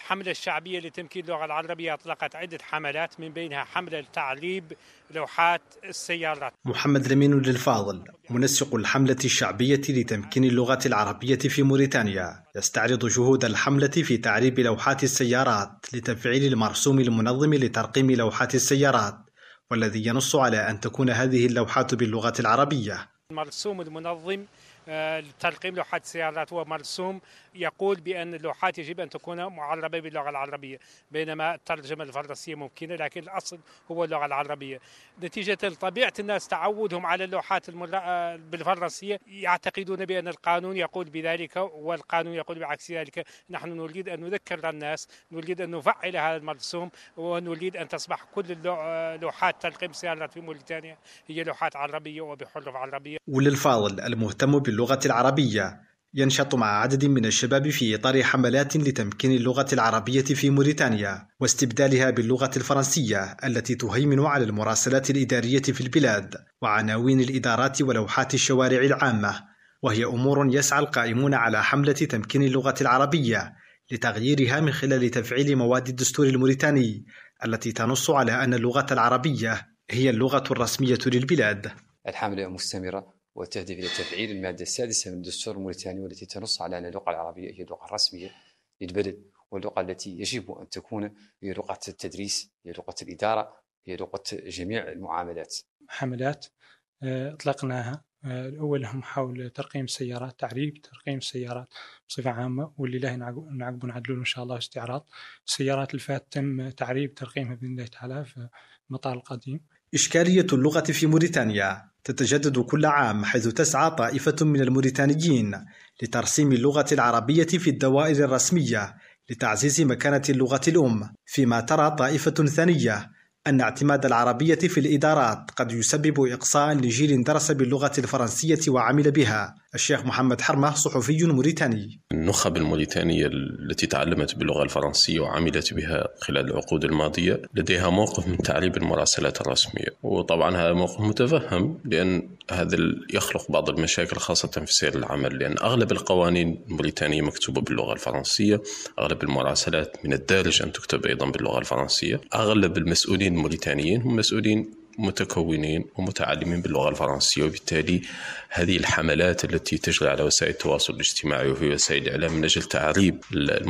الحملة الشعبية لتمكين اللغة العربية أطلقت عدة حملات، من بينها حملة لتعريب لوحات السيارات. محمد الأمين للفاضل منسق الحملة الشعبية لتمكين اللغة العربية في موريتانيا يستعرض جهود الحملة في تعريب لوحات السيارات لتفعيل المرسوم المنظم لترقيم لوحات السيارات، والذي ينص على أن تكون هذه اللوحات باللغة العربية. المرسوم المنظم لترقيم لوحات السيارات هو مرسوم يقول بأن اللوحات يجب أن تكون معربة باللغة العربية، بينما الترجمة الفرنسية ممكنة، لكن الأصل هو اللغة العربية. نتيجة لطبيعة الناس تعودهم على اللوحات بالفرنسية يعتقدون بأن القانون يقول بذلك، والقانون يقول بعكس ذلك. نحن نريد أن نذكر الناس، نريد أن نفعل هذا المرسوم، ونريد أن تصبح كل لوحات ترقيم السيارات في موريتانيا هي لوحات عربية وبحروف عربية. وللفاضل المهتم باللغة العربية ينشط مع عدد من الشباب في إطار حملات لتمكين اللغة العربية في موريتانيا واستبدالها باللغة الفرنسية التي تهيمن على المراسلات الإدارية في البلاد وعناوين الإدارات ولوحات الشوارع العامة، وهي أمور يسعى القائمون على حملة تمكين اللغة العربية لتغييرها من خلال تفعيل مواد الدستور الموريتاني التي تنص على أن اللغة العربية هي اللغة الرسمية للبلاد. الحملة مستمرة وتهدف إلى تفعيل المادة السادسة من الدستور الموريتاني، والتي تنص على أن اللغة العربية هي اللغة الرسمية للبلد، واللغة التي يجب أن تكون هي لغة التدريس، هي لغة الإدارة، هي لغة جميع المعاملات. حملات أطلقناها، الأول هم حول ترقيم السيارات، تعريب ترقيم السيارات بصفة عامة، واللي له نعقب نعدلون إن شاء الله استعراض السيارات الفات تم تعريب ترقيمها بإذن الله تعالى في المطار القديم. إشكالية اللغة في موريتانيا تتجدد كل عام، حيث تسعى طائفة من الموريتانيين لترسيم اللغة العربية في الدوائر الرسمية لتعزيز مكانة اللغة الأم، فيما ترى طائفة ثانية أن اعتماد العربية في الإدارات قد يسبب إقصاء لجيل درس باللغة الفرنسية وعمل بها. الشيخ محمد حرمة صحفي موريتاني. النخب الموريتانية التي تعلمت باللغة الفرنسية وعملت بها خلال العقود الماضية لديها موقف من تعريب المراسلات الرسمية، وطبعا هذا موقف متفهم، لأن هذا يخلق بعض المشاكل خاصة في سير العمل، لأن أغلب القوانين الموريتانية مكتوبة باللغة الفرنسية، أغلب المراسلات من الدارج أن تكتب أيضا باللغة الفرنسية، أغلب المسؤولين الموريتانيين هم مسؤولين متكونين ومتعلمين باللغة الفرنسية، وبالتالي هذه الحملات التي تجري على وسائل التواصل الاجتماعي وفي وسائل الإعلام من أجل تعريب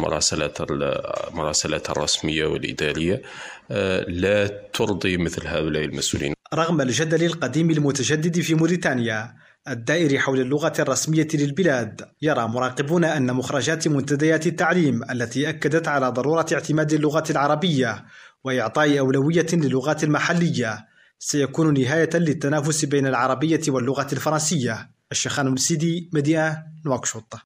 المراسلات الرسمية والإدارية لا ترضي مثل هؤلاء المسؤولين. رغم الجدل القديم المتجدد في موريتانيا الدائر حول اللغة الرسمية للبلاد، يرى مراقبون أن مخرجات منتديات التعليم التي أكدت على ضرورة اعتماد اللغة العربية وإعطاء أولوية للغات المحلية سيكون نهاية للتنافس بين العربية واللغة الفرنسية. الشيخان السيدي، مدينة نواكشوط.